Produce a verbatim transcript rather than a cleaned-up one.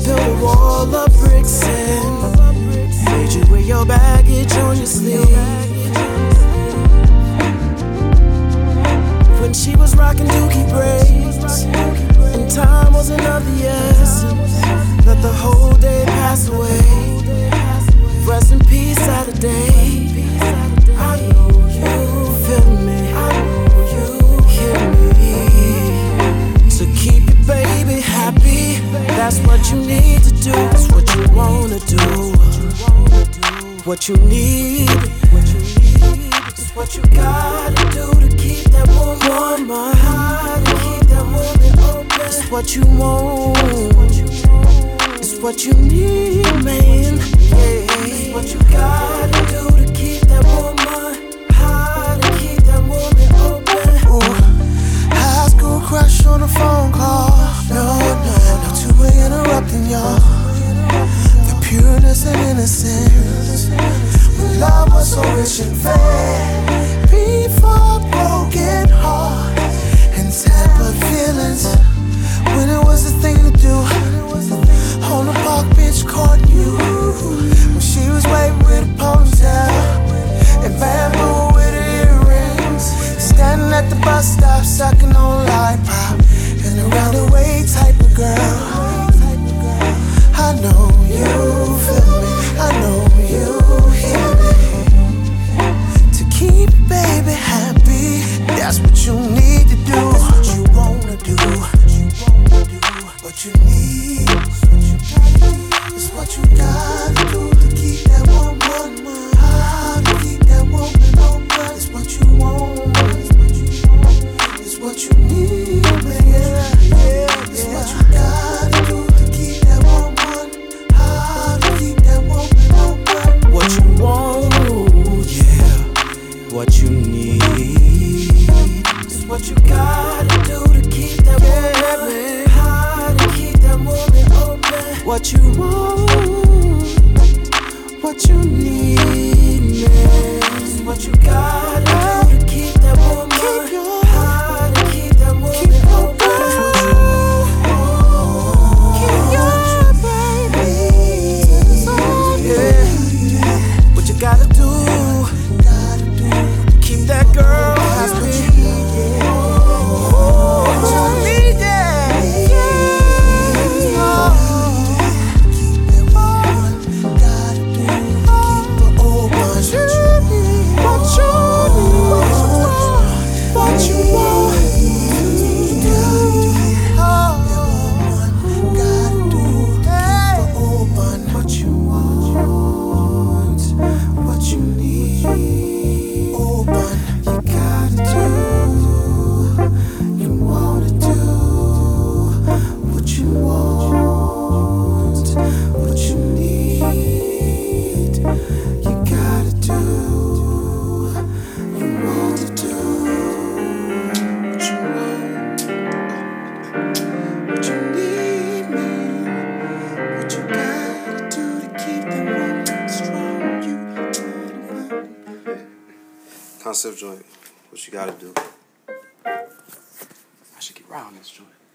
built a wall of bricks and made you wear your baggage on your sleeve. When she was rocking dookie braids and time wasn't of the essence, let the whole day pass away. Rest in peace, Saturday. I know you feel me, I know you hear me. To keep your baby happy, that's what you need to do. That's what you wanna do. What you need, is what you gotta do to keep that woman high, to keep that woman open. It's what you want, it's what you need, man. It's what you gotta do to keep that woman high, to keep that woman open. Ooh, high school crush on a phone call. No, no, no two-way interrupting y'all. The pureness and innocence, when love was so rich and fair. Before broken heart and tempered feelings, when it was the thing to do. On the park bench courting you, when she was waving with a ponytail and bamboo with her earrings, standing at the bus stop sucking on lollipop, and a round-the-way type of girl. I know you feel me, I know you hear me. To keep your baby happy, that's what you need to do. That's what you wanna do. What you need, it's what you gotta do to keep that woman high, to keep that woman open. It's what you want, it's what you need, man. It's what you gotta do to keep that woman high, to keep that woman open. What you want, yeah, what you need, it's what you gotta do to keep that woman high, to keep that woman open. What you want, what you need, man. It's what you gotta do to keep that woman high, to keep that woman open. Keep your baby. Yeah. What you gotta do to keep that girl happy. What you need, yeah. Concept joint, what you gotta do. I should get around this joint.